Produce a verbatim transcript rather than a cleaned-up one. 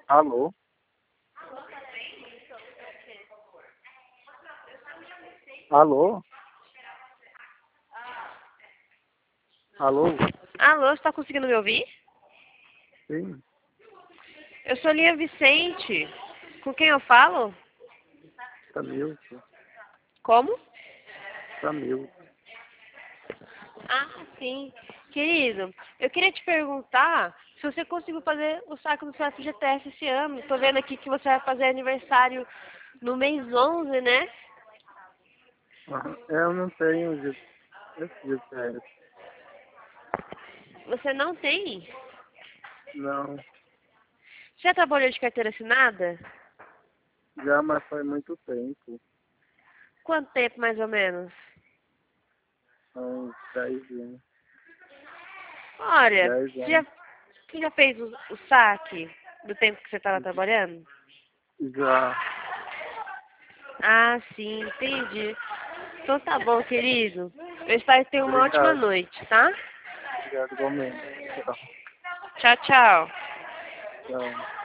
Alô? Alô? Alô? Alô, você tá conseguindo me ouvir? Sim, Eu sou Lia Vicente. Com quem eu falo? Samilton. Como? Samilton. Ah, sim. Querido, eu queria te perguntar se você conseguiu fazer o saque do seu F G T S esse ano. Tô vendo aqui que você vai fazer aniversário no mês onze, né? Aham. Eu não tenho G- esse G P S. Você não tem? Não. Já trabalhou de carteira assinada? Já, mas faz muito tempo. Quanto tempo, mais ou menos? Há uns dez anos. Olha, dez você já, anos. você já fez o, o saque do tempo que você estava trabalhando? Já. Ah, sim, entendi. Então tá bom, querido. Eu espero que tenha uma ótima Obrigado. noite, tá? Obrigado igualmente. Tchau. Tchau, tchau. Tchau.